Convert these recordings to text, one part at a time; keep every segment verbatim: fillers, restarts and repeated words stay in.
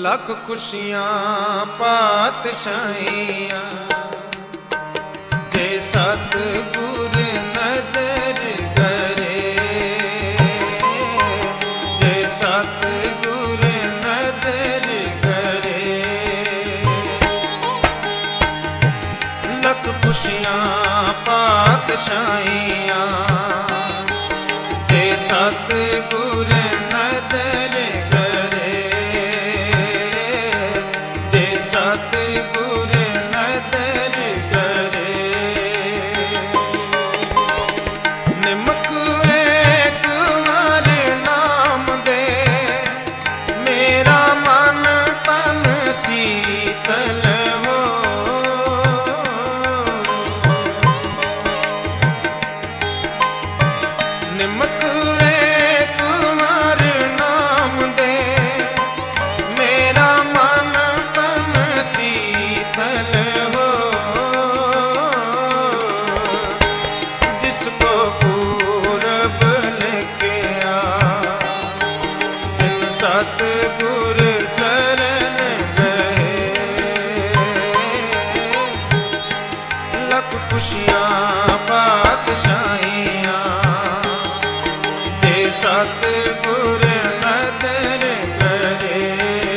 लख खुशियां पातशाहियां जे सतगुर नदर करे, जे सतगुर नदर करे। लख खुशियां पातशाहियां जे सतगुर नदर करे, जे सतगुर नदर करे। निमक एक हर नाम दे मेरा मन तन शीतल हो। निमक एक हर नाम दे मेरा मन तन शीतल हो। जिसको पूरब लेके आ इन सतगुर चरण गए। लख खुशियां पातशाहियां जे सतगुर नदर करे,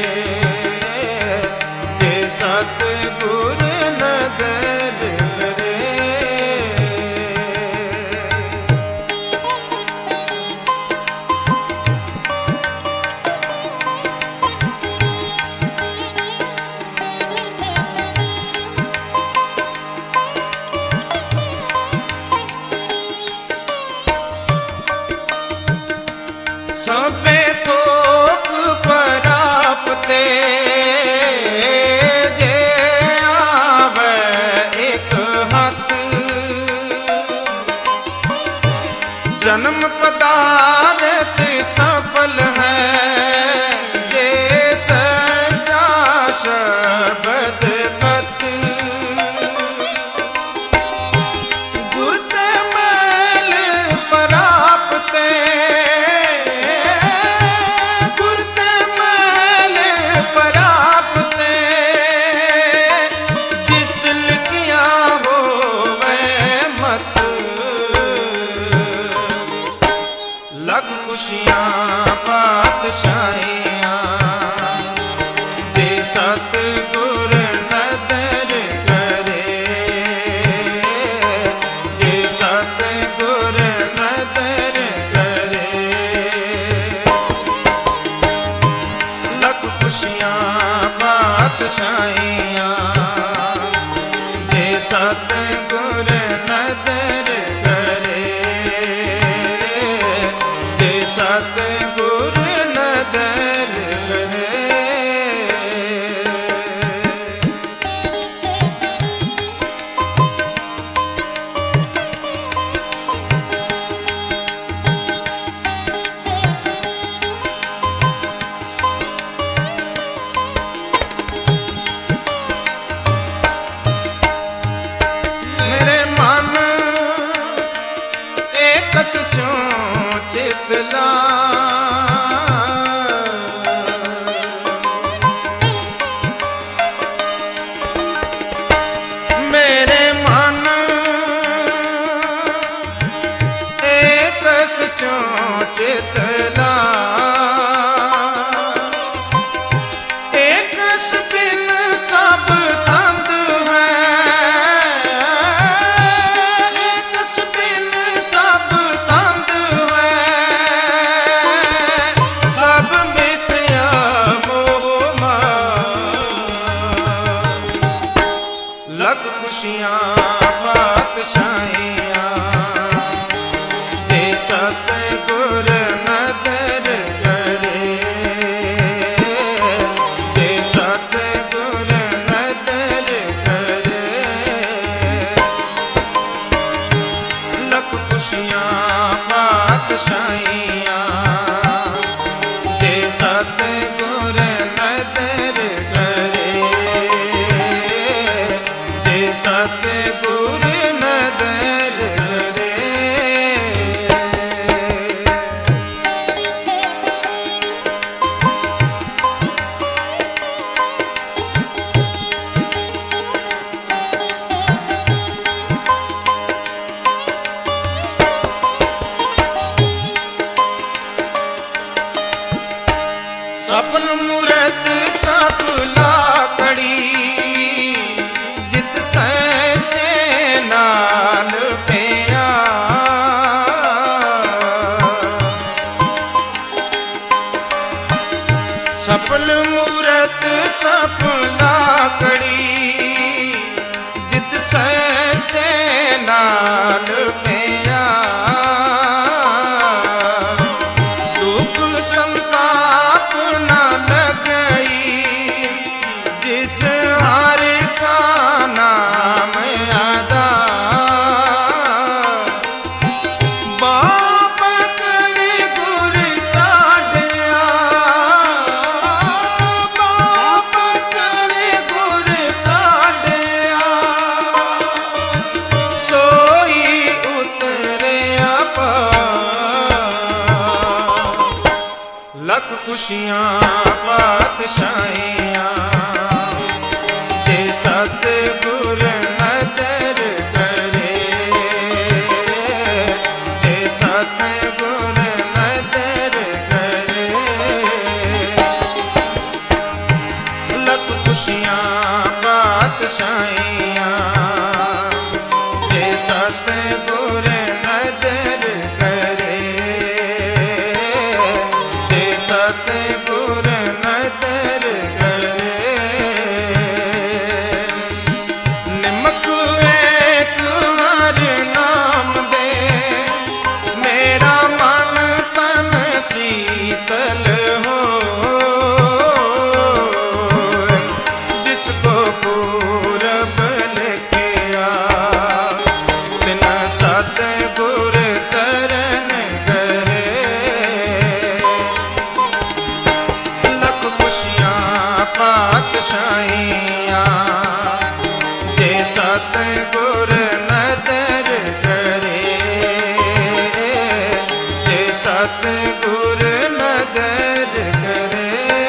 जे सतगुर नदर करे। सबे थोक परापते जे आवे एक हाथ। जन्म पदार्थ सफल है जे सच्चा शब्द कथ। गुर ते मैल परापते, गुर ते मैल परापते जिस लिखिया होवे मत। लख खुशियां पातशाहियां जे सतगुर नदर करे, जे सतगुर नदर करे। लख खुशियां पातशाहियां जे सतगुर नदर करे, जे सतगुर नदर करे। मेरे मन एकस स्यों चित ला, मेरे मन एकस स्यों चित ला। एकस बिन सब तंद है, एकस बिन सब तंद है। सब मिथ्या मोह माया। लख खुशियां पातशाहियां जे सतगुर नदर करे, जे सतगुर नदर करे। लख खुशियां पातशाहियां जे सतगुर नदर करे, जे सतगुर नदर करे। सफल मूरत सप लाकड़ी जित सचे नाल पिया सफल मूरत सप लाकड़ी जित सचे नाल पिया दुख संताप न लगई जिस हर का नाम आदा बाप कड़े गुर काढ़िया बाप कड़े गुर काढ़िया सोई उतरिया लख खुशियां पातशाहियां जे सतगुर नदर करे जे सतगुर नदर करे लख खुशियां पातशाहियां जे सतगुर नदर करे सतगुर नदर करे निमक एक हर नाम दे मेरा मन तन शीतल हो जिसको पूरब लिखिया तिन सतगुर चरण गए पातशाहियां जे सतगुर नदर करे जे सतगुर नदर करे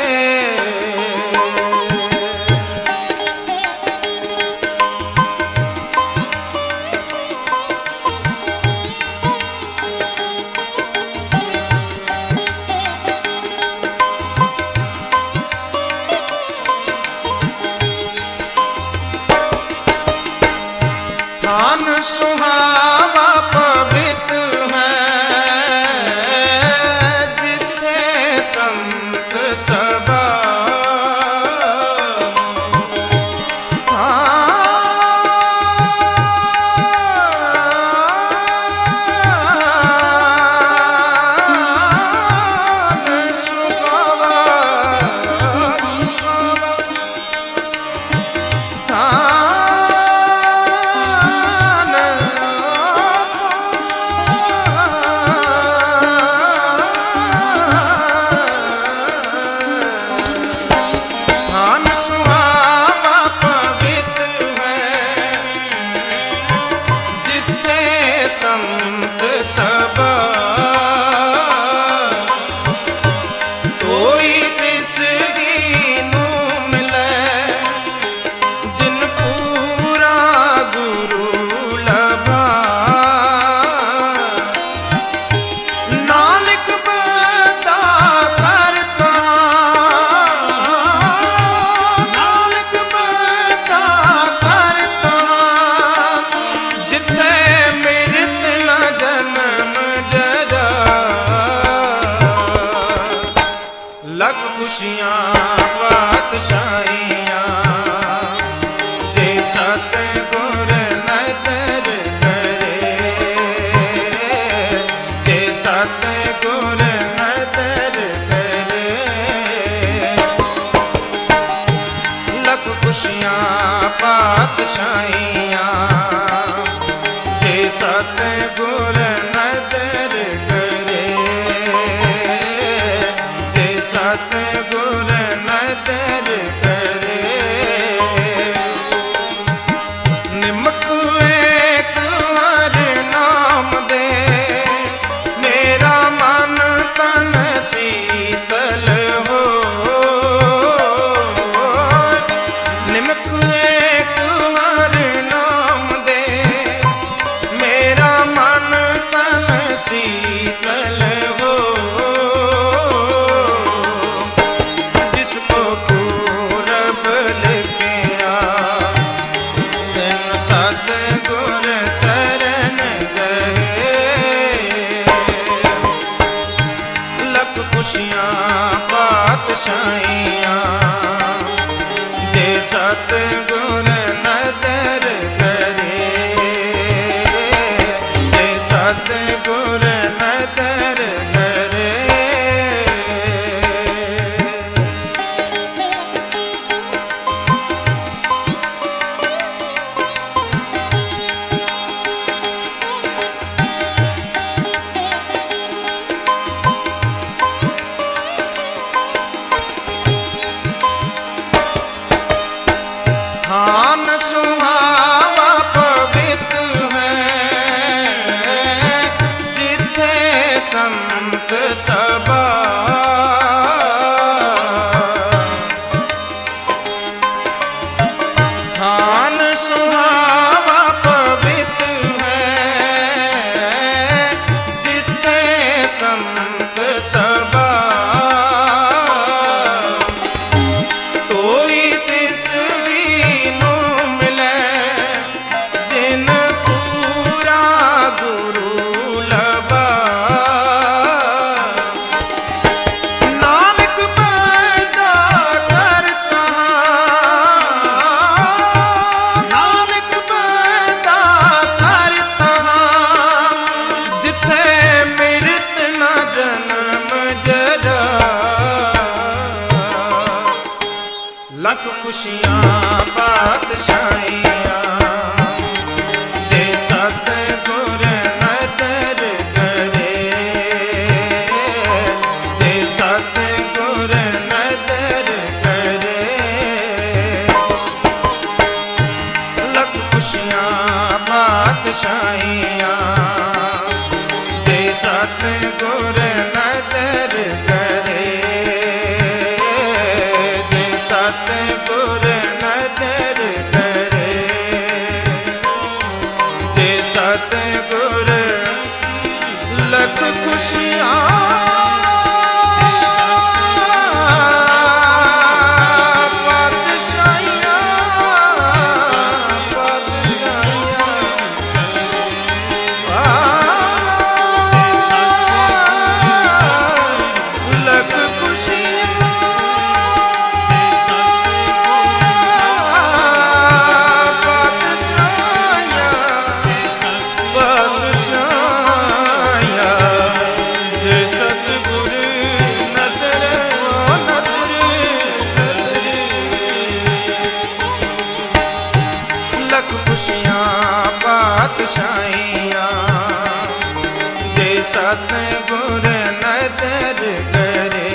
थान सुहावा पवित्र है जिथे संत सभा थान सुहावा थान सुहावा पवित्र है जिथे संत सभा कोई तिसगी नू मिले जिन पूरा गुरु लभा नानक बता करता नानक बता करता जिथे मृत न जन्म जरा लख खुशियां पातशाहियां जे सतगुर नदर करे जे सतगुर नदर करे लख खुशियां पातशाहियां जे सतगुर नदर करे जे सतगुर नदर करे निमक एक हर नाम दे मेरा ਪਾਤਸ਼ਾਹੀਆਂ ਜੇ ਸਤਿਗੁਰ ਨਦਰ ਕਰੇ ਜੇ ਸਤਿਗੁਰ ਨਦਰ ਕਰੇ ਖਾਨ ਸੁਹਾਵਾ ਪਵਿੱਤ ਹੈ ਜਿੱਥੇ ਸੰਤ ਸਭਾ ਖਾਨ ਸੁਹਾਵਾ ਪਵਿੱਤ ਹੈ ਜਿੱਥੇ ਸੰਤ ਸਭਾ ਲੱਖ ਖੁਸ਼ੀਆਂ ਪਾਤਸ਼ਾਹੀਆਂ ਜੇ ਸਤਿਗੁਰ ਨਦਰ ਕਰੇ ਜੇ ਸਤਿਗੁਰ ਨਦਰ ਕਰੇ ਲੱਖ ਖੁਸ਼ੀਆਂ ਪਾਤਸ਼ਾਹੀਆਂ ਜੇ ਸਤਿਗੁਰ ਨਦਰ ਕਰੇ ਸਤਿਗੁਰ ਨਦਰ ਕਰੇ ਜੇ ਸਤਿਗੁਰ ਲੱਖ ਖੁਸ਼ੀਆਂ ਪਾਤਸ਼ਾਹੀਆਂ ਜੇ ਸਤਿਗੁਰ ਨਦਰ ਕਰੇ